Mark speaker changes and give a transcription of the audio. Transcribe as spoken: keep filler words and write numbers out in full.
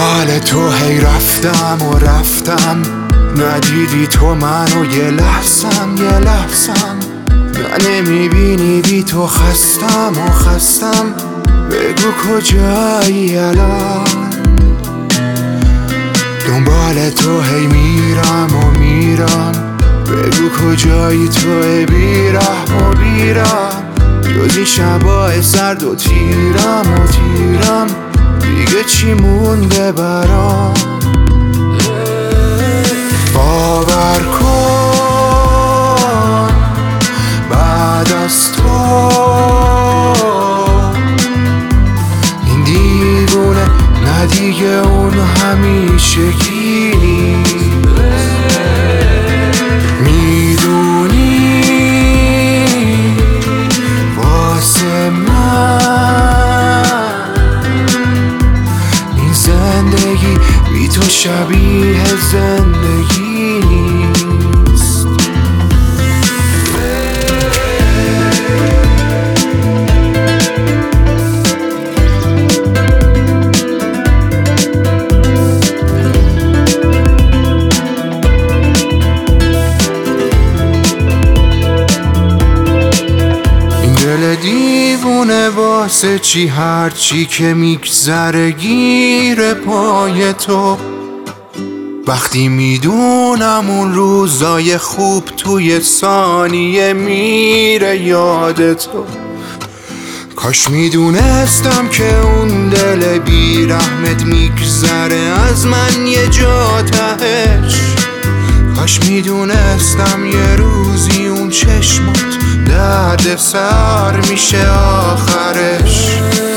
Speaker 1: دنبال تو هی رفتم و رفتم، ندیدی تو منو یه لحظم یه لحظم. نه نمیبینی بی تو خستم و خستم، بگو کجایی الان. دنبال تو هی میرم و میرم، بگو کجایی تو بیرحم و بیرم. جزی شبای سرد و تیرم و تیرم، دیگه چی مونده برام. باور کن بعد از تو این دیوونه نه دیگه اون همیشگی نیست. میدونی واسه من این زندگی بی تو شبیه زندگی نیست. دل دیوونه واسه چی هرچی که میگذره گیر پای تو. وقتی میدونم اون روزای خوب توی ثانیه میره یاد تو. کاش میدونستم که اون دل بیرحمت میگذره از من یه جا تهش. کاش میدونستم یه روزی اون چشمات درد سر میشه آخرش.